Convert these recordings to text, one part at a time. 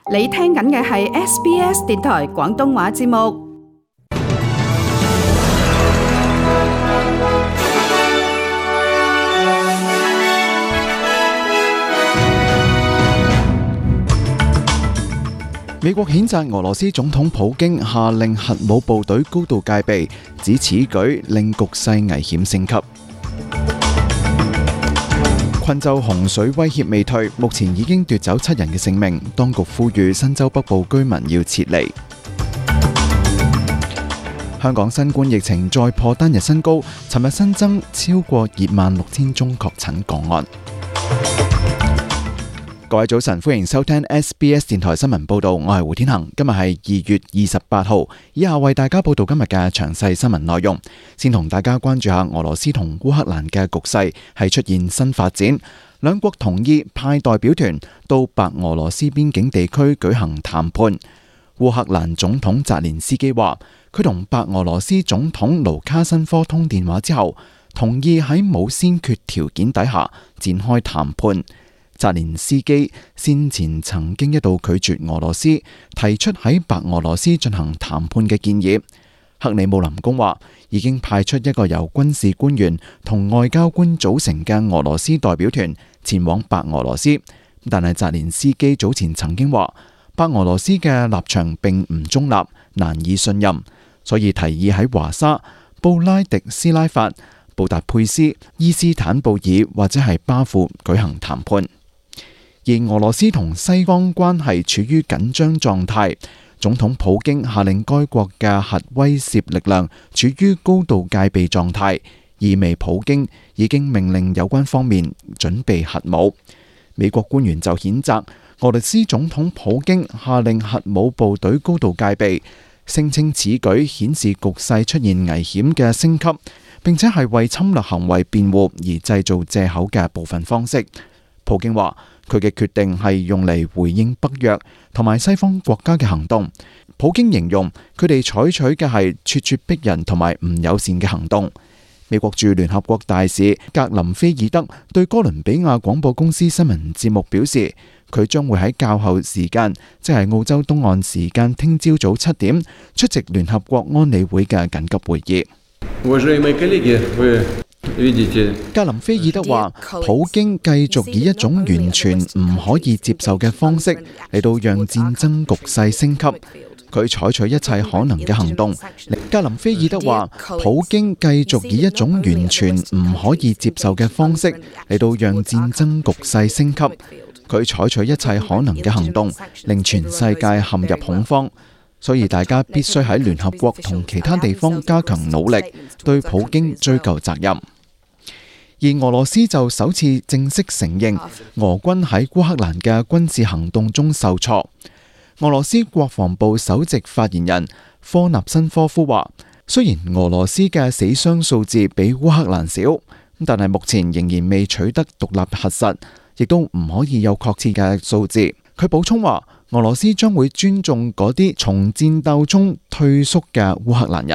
你聽緊嘅係 SBS 電台廣東話節目。 美國譴責俄羅斯總統普京下令核武部隊高度戒備，指此舉令局勢危險升級。昆州洪水威脅未退，目前已經奪走7人嘅性命，當局呼籲新州北部居民要撤離。香港新冠疫情再破單日新高，尋日新增超過26,000宗確診個案。各位早晨，歡迎收聽 SBS 電台新聞報道，我係胡天恒。今日係2月28號，以下為大家報道今日嘅詳細新聞內容。先同大家關注下俄羅斯同烏克蘭嘅局勢係出現新發展，兩國同意派代表團到白俄羅斯邊境地區舉行談判。烏克蘭總統澤連斯基話，佢同白俄羅斯總統盧卡申科通電話之後，同意喺冇先決條件底下展開談判。澤連斯基先前曾經一度拒絕俄羅斯提出喺白俄羅斯進行談判嘅建議。克里姆林宮話已經派出一個由軍事官員同外交官組成嘅俄羅斯代表團前往白俄羅斯，但係澤連斯基早前曾經話白俄羅斯嘅立場並唔中立，難以信任，所以提議喺華沙、布拉迪斯拉法、布達佩斯、伊斯坦布爾或者係巴庫舉行談判。而俄羅斯同西方關係處於緊張狀態，總統普京下令該國嘅核威懾力量處於高度戒備狀態，意味普京已經命令有關方面準備核武。美國官員就譴責俄羅斯總統普京下令核武部隊高度戒備，聲稱此舉顯示局勢出現危險嘅升級，並且係為侵略行為辯護而製造藉口嘅部分方式。普京話佢嘅決定係用嚟回應北約同埋西方國家嘅行動。普京形容佢哋採取嘅係咄咄逼人同埋唔友善嘅行動。美國駐聯合國大使格林菲爾德對哥倫比亞廣播公司新聞節目表示，佢將會喺較後時間，即係澳洲東岸時間聽朝早7點出席聯合國安理會嘅緊急會議。格林菲爾德話，普京繼續以一種完全唔可以接受嘅方式嚟到讓戰爭局勢升級，佢採取一切可能嘅行動。格林菲爾德話，普京繼續以一種完全唔可以接受嘅方式嚟到讓戰爭局勢升級，佢採取一切可能嘅行動，令全世界陷入恐慌。所以大家必須喺聯合國同其他地方加強努力，對普京追究責任。而俄羅斯就首次正式承認俄軍喺烏克蘭嘅軍事行動中受挫。俄羅斯國防部首席發言人科納申科夫話，雖然俄羅斯嘅死傷數字比烏克蘭少，但係目前仍然未取得獨立核實，亦都唔可以有確切嘅數字。佢補充話，俄羅斯將會尊重嗰啲從戰鬥中退縮嘅烏克蘭人。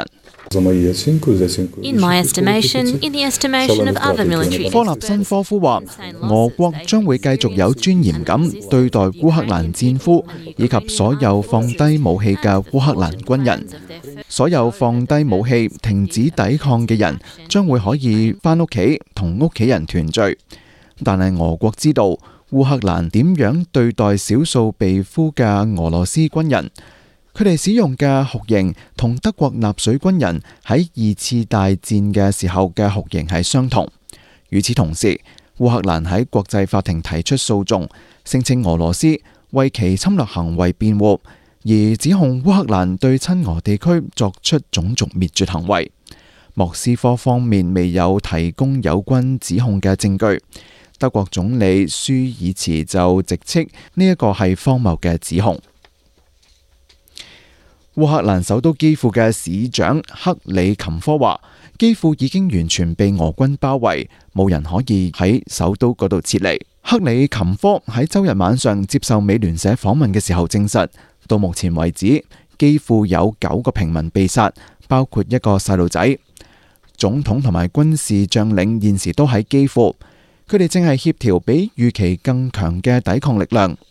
In my estimation, in the estimation of other military， 科納申科夫話，俄國將會繼續有尊嚴咁對待烏克蘭戰俘以及所有放低武器嘅烏克蘭軍人。所有放低武器、停止抵抗嘅人將會可以返屋企同屋企人團聚。但係俄國知道烏克蘭點樣對待少數被俘嘅俄羅斯軍人。佢哋使用嘅酷刑同德國納粹軍人喺2次大戰嘅時候嘅酷刑係相同。與此同時，烏克蘭喺國際法庭提出訴訟，聲稱俄羅斯為其侵略行為辯護，而指控烏克蘭對親俄地區作出種族滅絕行為。莫斯科方面未有提供有關指控嘅證據。德國總理舒爾茨就直斥呢一個係荒謬嘅指控。烏克蘭首都基輔嘅市長克里琴科話，基輔已經完全被俄軍包圍，冇人可以喺首都嗰度撤離。克里琴科喺周日晚上接受美聯社訪問嘅時候證實，到目前為止，基輔有9個平民被殺，包括一個細路仔。總統同埋軍事將領現時都喺基輔，佢哋正係協調比預期更強嘅抵抗力量。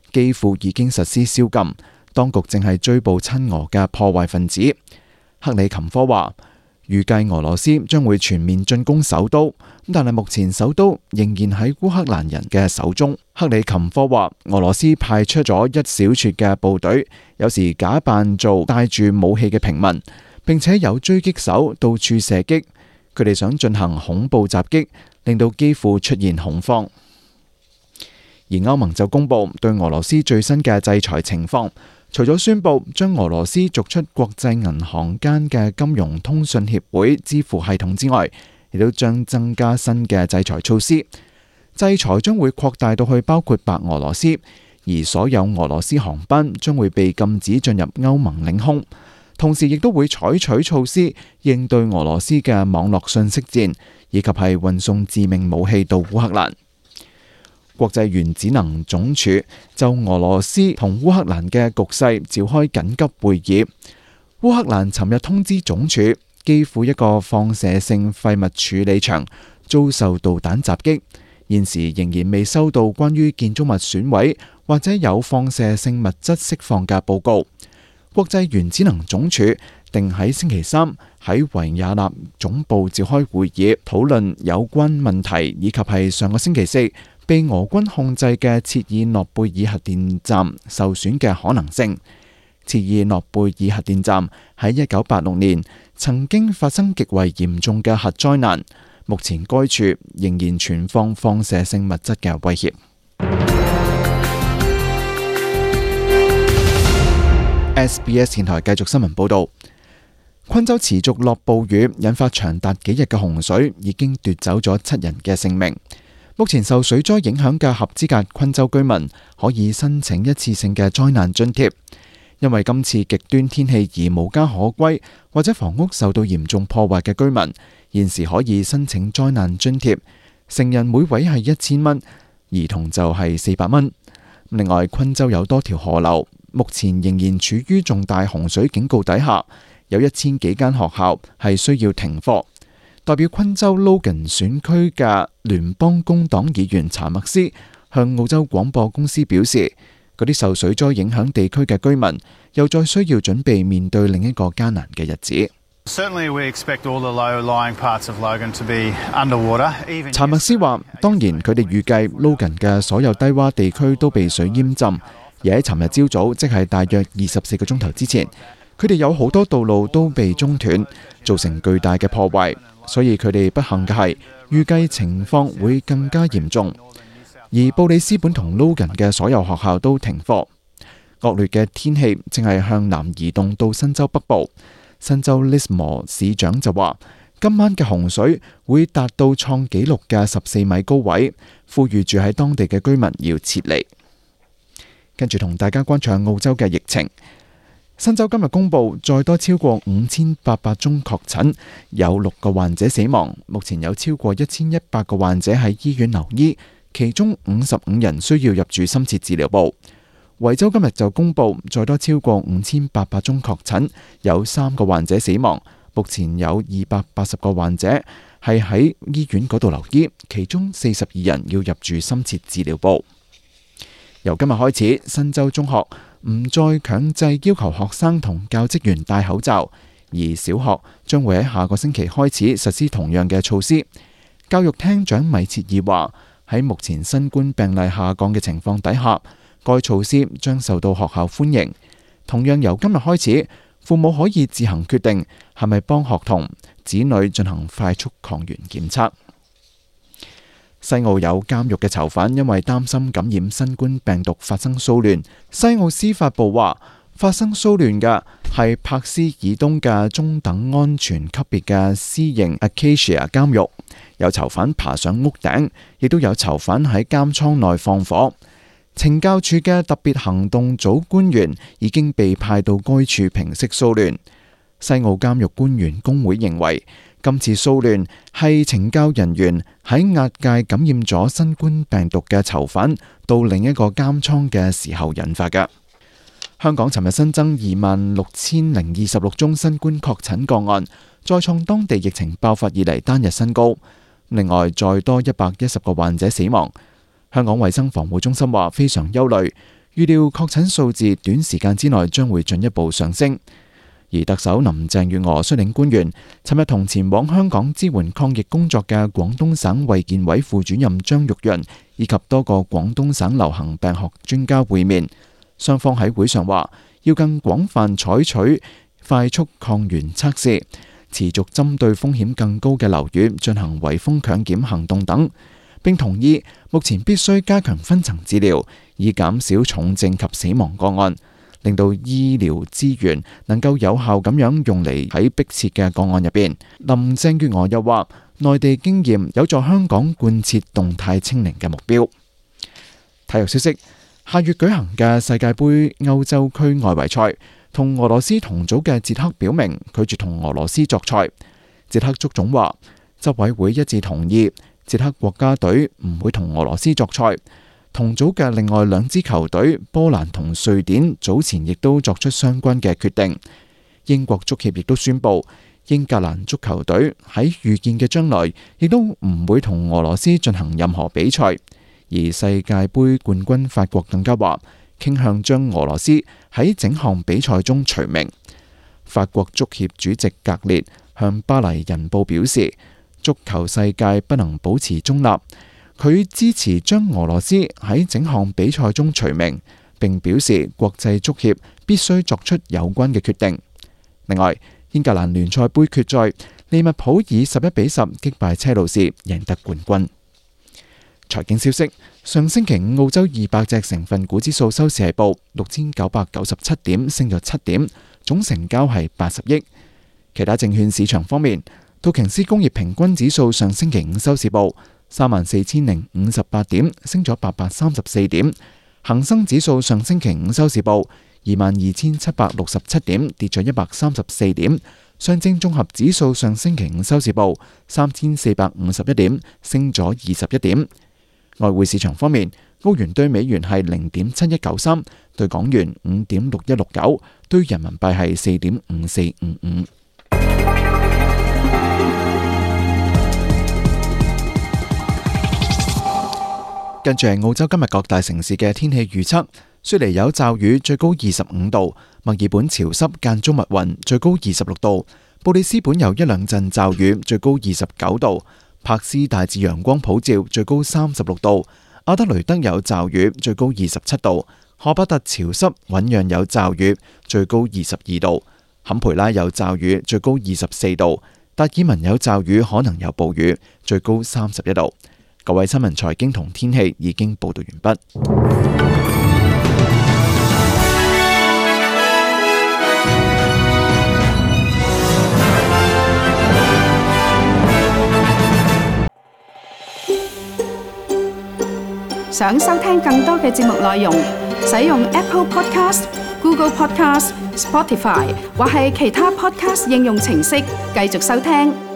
基輔已經實施宵禁，當局正係追捕親俄嘅破壞分子。克里琴科話，預計俄羅斯將會全面進攻首都，但係目前首都仍然喺烏克蘭人嘅手中。克里琴科話，俄羅斯派出咗一小撮嘅部隊，有時假扮做帶住武器嘅平民，並且有狙擊手到處射擊，佢哋想進行恐怖襲擊，令到基輔出現恐慌。而歐盟就公布對俄羅斯最新嘅制裁情況，除咗宣布將俄羅斯逐出國際銀行間嘅金融通訊協會支付系統之外，亦都將增加新嘅制裁措施。制裁將會擴大到去包括白俄羅斯，而所有俄羅斯航班將會被禁止進入歐盟領空。同時亦都會採取措施應對俄羅斯嘅網絡信息戰，以及係運送致命武器到烏克蘭。國際原子能總署就俄羅斯同烏克蘭嘅局勢召開緊急會議。烏克蘭尋日通知總署，基輔一個放射性廢物處理場遭受導彈襲擊，現時仍然未收到關於建築物損毀或者有放射性物質釋放嘅報告。國際原子能總署定喺星期三喺維也納總部召開會議，討論有關問題，以及係上個星期四被俄軍控制嘅切爾諾貝爾核電站受損嘅可能性。切爾諾貝爾核電站喺1986年曾經發生極為嚴重嘅核災難，目前該處仍然存放放射性物質嘅威脅。SBS 電台繼續新聞報道，昆州持續落暴雨，引發長達幾日嘅洪水，已經奪走咗7人嘅性命。目前受水災影響嘅合資格昆州居民可以申請一次性嘅災難津貼，因為今次極端天氣而無家可歸或者房屋受到嚴重破壞嘅居民，現時可以申請災難津貼，成人每位係1000蚊，兒童就係400蚊。另外，昆州有多條河流目前仍然處於重大洪水警告底下，有1000幾間學校係需要停課。代表昆州 Logan 選區嘅聯邦工黨議員查默斯向澳洲廣播公司表示，嗰啲受水災影響地區嘅居民又再需要準備面對另一個艱難嘅日子。查默斯話，當然佢哋預計 Logan 嘅所有低洼地區都被水淹浸，而喺尋日朝早，即係大約24個鐘頭之前，佢哋有好多道路都被中斷，造成巨大嘅破壞。所以佢哋不幸嘅係，預計情況會更加嚴重。而布里斯本同 Logan 嘅所有學校都停課。惡劣嘅天氣正係向南移動到新州北部。新州 Lismore 市長就話，今晚嘅洪水會達到創紀錄嘅14米高位，呼籲住喺當地嘅居民要撤離。跟住同大家關注澳洲嘅疫情。新州今日公布再多超過5800宗確診，有6個患者死亡。目前有超過1100個患者喺醫院留醫，其中55人需要入住深切治療部。維州今日就公布再多超過5800宗確診，有3個患者死亡。目前有280個患者係喺醫院嗰度留醫，其中42人要入住深切治療部。由今日開始，新州中學唔再強制要求學生同教職員戴口罩，而小學將會喺下個星期開始實施同樣嘅措施。教育廳長米切爾話，喺目前新冠病例下降嘅情況底下，該措施將受到學校歡迎。同樣由今日開始，父母可以自行決定係咪幫學童子女進行快速抗原檢測。西澳有監獄嘅囚犯因為擔心感染新冠病毒發生騷亂，西澳司法部話發生騷亂嘅係柏斯以東嘅中等安全級別嘅私營 Acacia 監獄，有囚犯爬上屋頂，亦都有囚犯喺監倉內放火。懲教處嘅特別行動組官員已經被派到該處平息騷亂。西澳監獄官員工會認為，今次騷亂係懲教人員喺押解感染咗新冠病毒嘅囚犯到另一個監倉嘅時候引發嘅。香港尋日新增26,026宗新冠確診個案，再創當地疫情爆發以嚟單日新高。另外，再多110個患者死亡。香港衛生防護中心話非常憂慮， 預料確診數字短時間之內將會進一步上升。而特首林鄭月娥率領官員尋日同前往香港支援抗疫工作嘅廣東省衛健委副主任張玉潤以及多個廣東省流行病學專家會面，雙方喺會上話要更廣泛採取快速抗原測試，持續針對風險更高嘅樓宇進行圍封強檢行動等，並同意目前必須加強分層治療，以減少重症及死亡個案，令到醫療資源能夠有效咁樣用嚟喺迫切嘅個案入邊。林鄭月娥又話，內地經驗有助香港貫徹動態清零嘅目標。體育消息，下月舉行嘅世界盃歐洲區外圍賽，同俄羅斯同組嘅捷克表明拒絕同俄羅斯作賽。捷克足總話，執委會一致同意捷克國家隊唔會同俄羅斯作賽。同組嘅另外兩支球隊波蘭同瑞典早前亦都作出相關嘅決定。英國足協亦都宣布，英格蘭足球隊喺預見嘅將來亦都唔會同俄羅斯進行任何比賽。而世界盃冠軍法國更加話傾向將俄羅斯喺整項比賽中除名。法國足協主席格列向巴黎人報表示，足球世界不能保持中立。佢支持將俄羅斯喺整項比賽中除名，並表示國際足協必須作出有關嘅決定。另外，英格蘭聯賽盃決賽，利物浦以11-10擊敗車路士，贏得冠軍。財經消息，上星期五澳洲200隻成分股指數收市係報6997點，升咗7點，總成交係80億。其他證券市場方面，道瓊斯工業平均指數上星期五收市報34,058點，升咗834點。恒生指數上星期五收市報22,767點，跌咗134點。上證綜合指數上星期五收市報3,451點，升咗21點。外匯市場方面，澳元對美元係0.7193，對港元5.6169，對人民幣係4.5455。跟住係澳洲今日各大城市嘅天氣預測：雪梨有驟雨，最高25度；墨爾本潮濕間中密雲，最高26度；布里斯本有一兩陣驟雨，最高29度；柏斯大致陽光普照，最高36度；阿德雷德有驟雨，最高27度；荷巴特潮濕醞釀有驟雨，最高22度；坎培拉有驟雨，最高24度；達爾文有驟雨，可能有暴雨，最高31度。各位新聞財經同天氣已經報道完畢。 想收聽更多嘅節目內容，使用 Apple Podcast、Google Podcast、Spotify 或係其他 Podcast 應用程式繼續收聽。